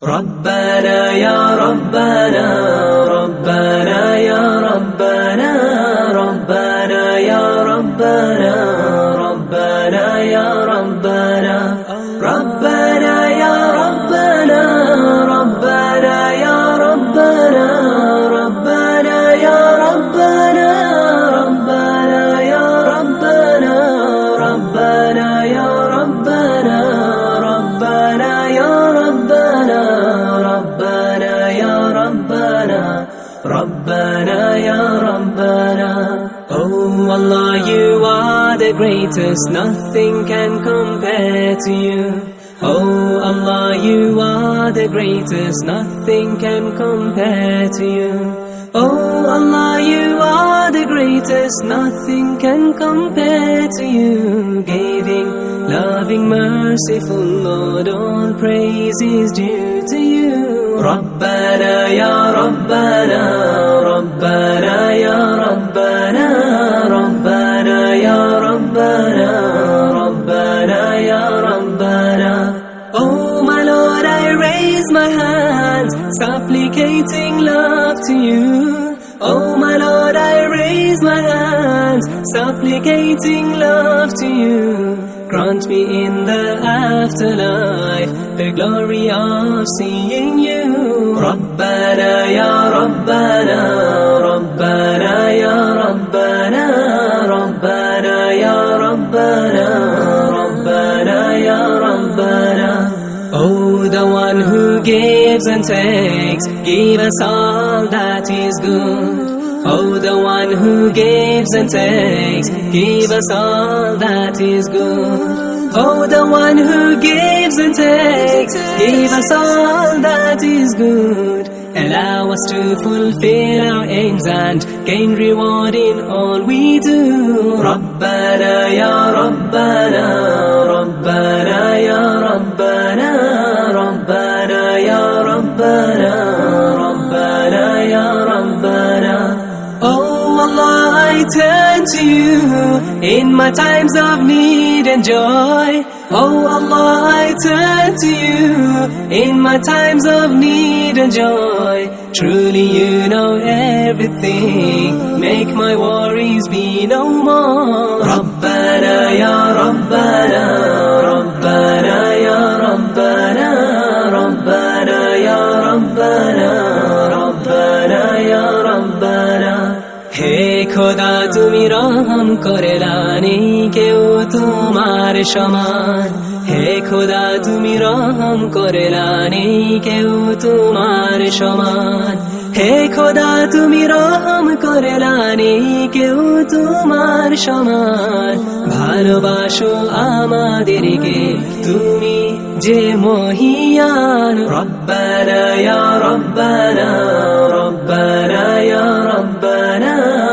ربنا يا ربنا ربنا يا ربنا ربنا يا ربنا ربنا يا ربنا ربنا يا ربنا ربنا يا ربنا ربنا يا ربنا ربنا يا ربنا ربنا يا ربنا ربنا يا ربنا ربنا يا ربنا ربنا يا ربنا. Oh Allah, you are the greatest, nothing can compare to you. Oh Allah, you are the greatest, nothing can compare to you. Oh Allah, you are the greatest, nothing can compare to you. Giving, loving, merciful Lord, all praise is due to you. ربنا يا ربنا ربنا يا ربنا ربنا يا ربنا ربنا يا ربنا. Oh my Lord, I raise my hands, supplicating love to you. Oh my Lord, I raise my hands, supplicating love to you. Grant me in the afterlife the glory of seeing you. ربنا يا ربنا ربنا يا ربنا ربنا يا ربنا ربنا يا ربنا. Oh, the one who gives and takes, give us all that is good. Oh, the one who gives and takes, give us all that is good. Oh, the one who gives and takes, give us all that is good. Allow us to fulfill our aims and gain reward in all we do. ربنا يا ربنا ربنا يا ربنا ربنا يا ربنا ربنا يا ربنا. Oh Allah, I turn to you in my times of need and joy. Oh Allah, I turn to you in my times of need and joy. Truly you know everything, make my worries be no more. ربنا يا ربنا ربنا يا ربنا ربنا يا ربنا ربنا يا ربنا. হে খোদা, তুমি রহম করে নেই কেউ তোমার সমান। হে খোদা, তুমি রহম করে নেই কেউ তোমার সমান। হে খোদা, তুমি রহম করে নেই কেউ তোমার সমান। ভালোবাসো আমাদেরকে তুমি যে মহিয়ান। ربنا يا ربنا ربنا يا ربنا